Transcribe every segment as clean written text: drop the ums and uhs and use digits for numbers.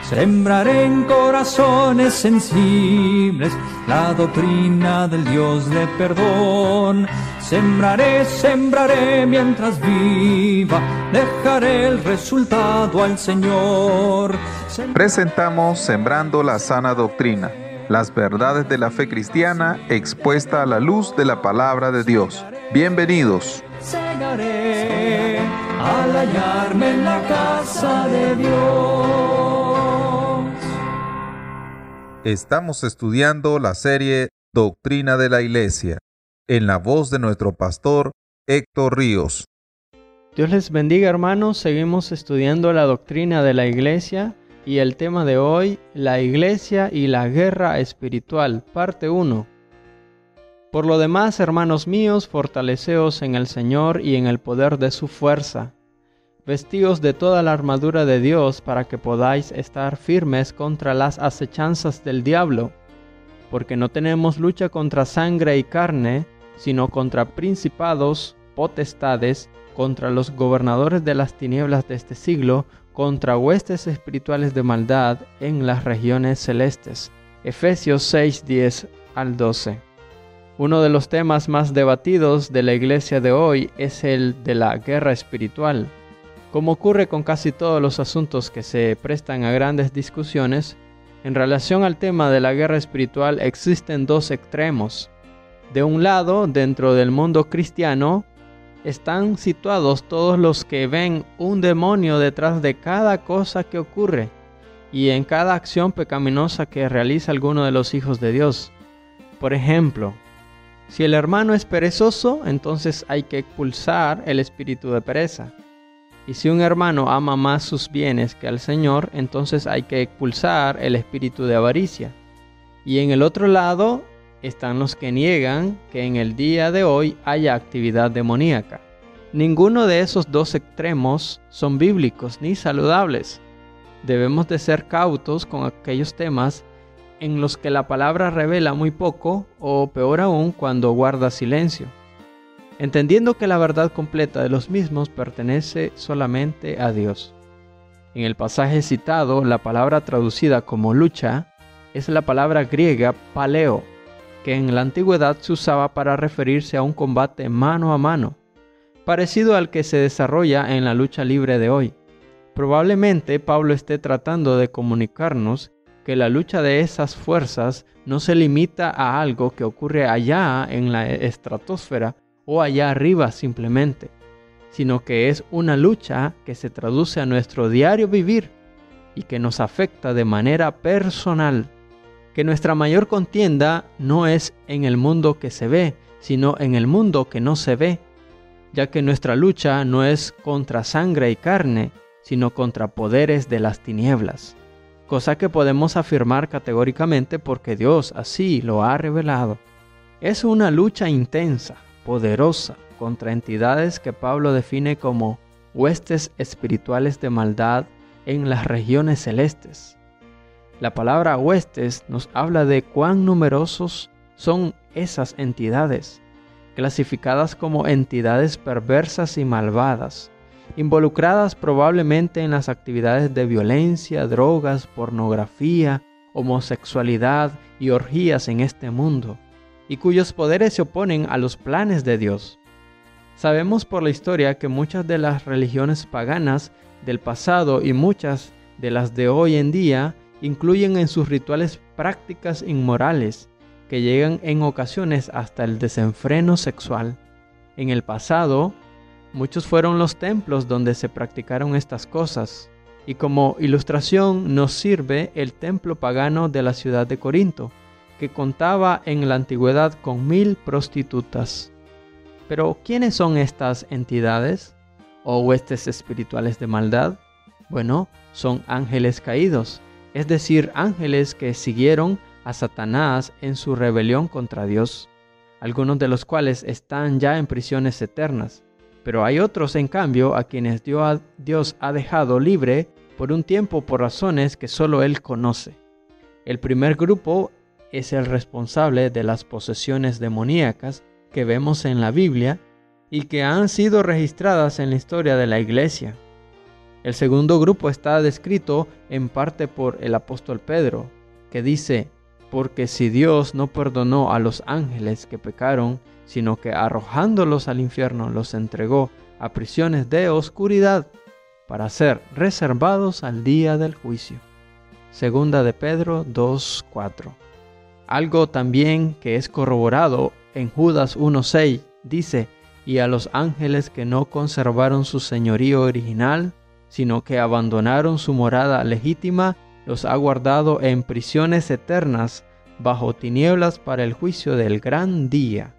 Sembraré en corazones sensibles la doctrina del Dios de perdón. Sembraré mientras viva, dejaré el resultado al Señor. Presentamos Sembrando la Sana Doctrina, las verdades de la fe cristiana expuesta a la luz de la palabra de Dios. Bienvenidos. Segaré al hallarme en la casa de Dios. Estamos estudiando la serie Doctrina de la Iglesia, en la voz de nuestro pastor Héctor Ríos. Dios les bendiga, hermanos. Seguimos estudiando la doctrina de la Iglesia y el tema de hoy, la Iglesia y la guerra espiritual, parte 1. Por lo demás, hermanos míos, fortaleceos en el Señor y en el poder de su fuerza. Vestíos de toda la armadura de Dios para que podáis estar firmes contra las acechanzas del diablo, porque no tenemos lucha contra sangre y carne, sino contra principados, potestades, contra los gobernadores de las tinieblas de este siglo, contra huestes espirituales de maldad en las regiones celestes. Efesios 6, 10 al 12. Uno de los temas más debatidos de la iglesia de hoy es el de la guerra espiritual. Como ocurre con casi todos los asuntos que se prestan a grandes discusiones, en relación al tema de la guerra espiritual existen dos extremos. De un lado, dentro del mundo cristiano, están situados todos los que ven un demonio detrás de cada cosa que ocurre y en cada acción pecaminosa que realiza alguno de los hijos de Dios. Por ejemplo, si el hermano es perezoso, entonces hay que expulsar el espíritu de pereza. Y si un hermano ama más sus bienes que al Señor, entonces hay que expulsar el espíritu de avaricia. Y en el otro lado están los que niegan que en el día de hoy haya actividad demoníaca. Ninguno de esos dos extremos son bíblicos ni saludables. Debemos de ser cautos con aquellos temas en los que la palabra revela muy poco o peor aún cuando guarda silencio, entendiendo que la verdad completa de los mismos pertenece solamente a Dios. En el pasaje citado, la palabra traducida como lucha es la palabra griega paleo, que en la antigüedad se usaba para referirse a un combate mano a mano, parecido al que se desarrolla en la lucha libre de hoy. Probablemente Pablo esté tratando de comunicarnos que la lucha de esas fuerzas no se limita a algo que ocurre allá en la estratosfera o allá arriba simplemente, sino que es una lucha que se traduce a nuestro diario vivir y que nos afecta de manera personal. Que nuestra mayor contienda no es en el mundo que se ve, sino en el mundo que no se ve, ya que nuestra lucha no es contra sangre y carne, sino contra poderes de las tinieblas, cosa que podemos afirmar categóricamente porque Dios así lo ha revelado. Es una lucha intensa, poderosa, contra entidades que Pablo define como huestes espirituales de maldad en las regiones celestes. La palabra huestes nos habla de cuán numerosos son esas entidades, clasificadas como entidades perversas y malvadas, involucradas probablemente en las actividades de violencia, drogas, pornografía, homosexualidad y orgías en este mundo, y cuyos poderes se oponen a los planes de Dios. Sabemos por la historia que muchas de las religiones paganas del pasado y muchas de las de hoy en día incluyen en sus rituales prácticas inmorales que llegan en ocasiones hasta el desenfreno sexual. En el pasado, muchos fueron los templos donde se practicaron estas cosas, y como ilustración nos sirve el templo pagano de la ciudad de Corinto, que contaba en la antigüedad con 1000 prostitutas. Pero, ¿quiénes son estas entidades o huestes espirituales de maldad? Bueno, son ángeles caídos, es decir, ángeles que siguieron a Satanás en su rebelión contra Dios, algunos de los cuales están ya en prisiones eternas. Pero hay otros, en cambio, a quienes Dios ha dejado libre por un tiempo por razones que solo Él conoce. El primer grupo es el responsable de las posesiones demoníacas que vemos en la Biblia y que han sido registradas en la historia de la Iglesia. El segundo grupo está descrito en parte por el apóstol Pedro, que dice: porque si Dios no perdonó a los ángeles que pecaron, sino que arrojándolos al infierno los entregó a prisiones de oscuridad para ser reservados al día del juicio. Segunda de Pedro 2:4. Algo también que es corroborado en Judas 1:6 dice: y a los ángeles que no conservaron su señorío original, sino que abandonaron su morada legítima, los ha guardado en prisiones eternas, bajo tinieblas para el juicio del gran día.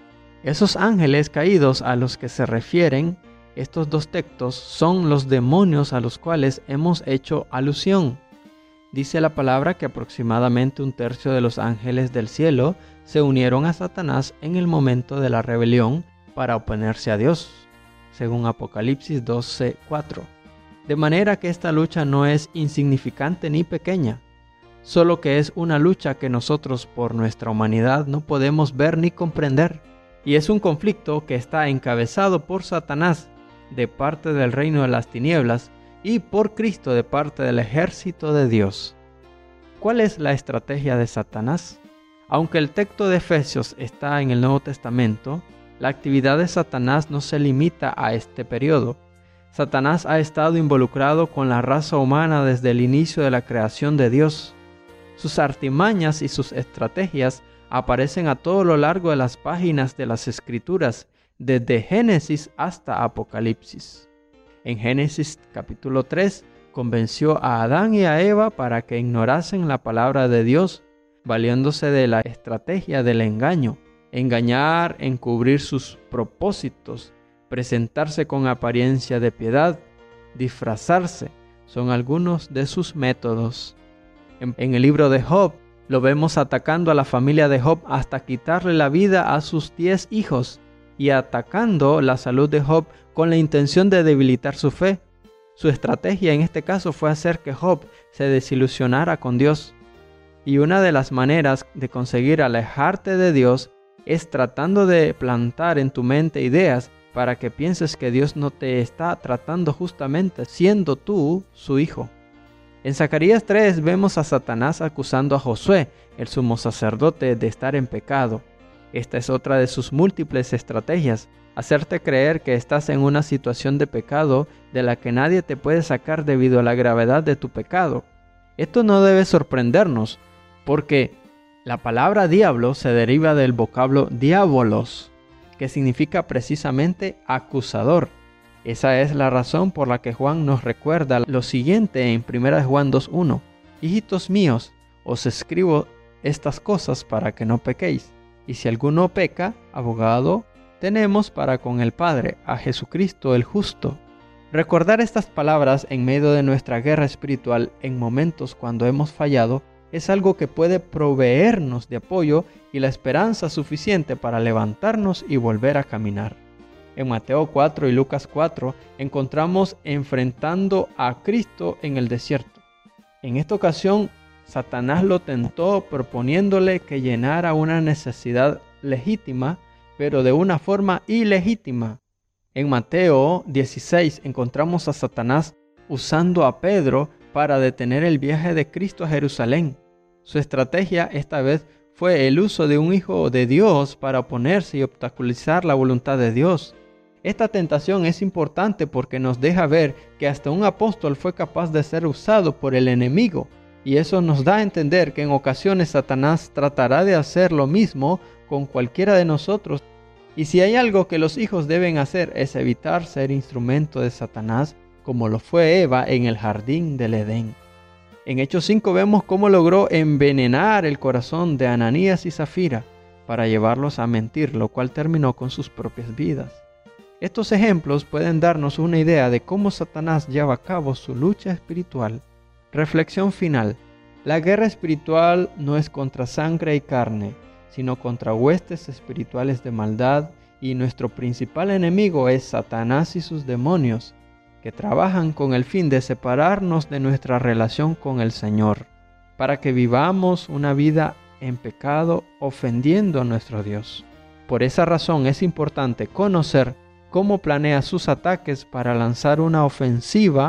Esos ángeles caídos a los que se refieren estos dos textos son los demonios a los cuales hemos hecho alusión. Dice la palabra que aproximadamente 1/3 de los ángeles del cielo se unieron a Satanás en el momento de la rebelión para oponerse a Dios, según Apocalipsis 12:4. De manera que esta lucha no es insignificante ni pequeña, solo que es una lucha que nosotros por nuestra humanidad no podemos ver ni comprender. Y es un conflicto que está encabezado por Satanás de parte del reino de las tinieblas y por Cristo de parte del ejército de Dios. ¿Cuál es la estrategia de Satanás? Aunque el texto de Efesios está en el Nuevo Testamento, la actividad de Satanás no se limita a este periodo. Satanás ha estado involucrado con la raza humana desde el inicio de la creación de Dios. Sus artimañas y sus estrategias aparecen a todo lo largo de las páginas de las Escrituras, desde Génesis hasta Apocalipsis. En Génesis capítulo 3, convenció a Adán y a Eva para que ignorasen la palabra de Dios, valiéndose de la estrategia del engaño, engañar, encubrir sus propósitos, presentarse con apariencia de piedad, disfrazarse, son algunos de sus métodos. En el libro de Job, lo vemos atacando a la familia de Job hasta quitarle la vida a sus 10 hijos y atacando la salud de Job con la intención de debilitar su fe. Su estrategia en este caso fue hacer que Job se desilusionara con Dios. Y una de las maneras de conseguir alejarte de Dios es tratando de plantar en tu mente ideas para que pienses que Dios no te está tratando justamente siendo tú su hijo. En Zacarías 3 vemos a Satanás acusando a Josué, el sumo sacerdote, de estar en pecado. Esta es otra de sus múltiples estrategias, hacerte creer que estás en una situación de pecado de la que nadie te puede sacar debido a la gravedad de tu pecado. Esto no debe sorprendernos, porque la palabra diablo se deriva del vocablo diabolos, que significa precisamente acusador. Esa es la razón por la que Juan nos recuerda lo siguiente en 1 Juan 2:1. Hijitos míos, os escribo estas cosas para que no pequéis. Y si alguno peca, abogado tenemos para con el Padre, a Jesucristo el justo. Recordar estas palabras en medio de nuestra guerra espiritual en momentos cuando hemos fallado es algo que puede proveernos de apoyo y la esperanza suficiente para levantarnos y volver a caminar. En Mateo 4 y Lucas 4 encontramos enfrentando a Cristo en el desierto. En esta ocasión, Satanás lo tentó proponiéndole que llenara una necesidad legítima, pero de una forma ilegítima. En Mateo 16 encontramos a Satanás usando a Pedro para detener el viaje de Cristo a Jerusalén. Su estrategia esta vez fue el uso de un hijo de Dios para oponerse y obstaculizar la voluntad de Dios. Esta tentación es importante porque nos deja ver que hasta un apóstol fue capaz de ser usado por el enemigo, y eso nos da a entender que en ocasiones Satanás tratará de hacer lo mismo con cualquiera de nosotros. Y si hay algo que los hijos deben hacer es evitar ser instrumento de Satanás, como lo fue Eva en el jardín del Edén. En Hechos 5 vemos cómo logró envenenar el corazón de Ananías y Zafira para llevarlos a mentir, lo cual terminó con sus propias vidas. Estos ejemplos pueden darnos una idea de cómo Satanás lleva a cabo su lucha espiritual. Reflexión final. La guerra espiritual no es contra sangre y carne, sino contra huestes espirituales de maldad, y nuestro principal enemigo es Satanás y sus demonios, que trabajan con el fin de separarnos de nuestra relación con el Señor, para que vivamos una vida en pecado ofendiendo a nuestro Dios. Por esa razón es importante conocer cómo planea sus ataques para lanzar una ofensiva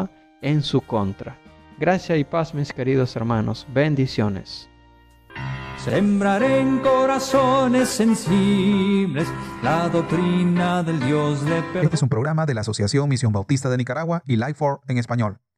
en su contra. Gracia y paz, mis queridos hermanos. Bendiciones. Sembraré en corazones sensibles la doctrina del Dios de perdón. Este es un programa de la Asociación Misión Bautista de Nicaragua y Life for en español.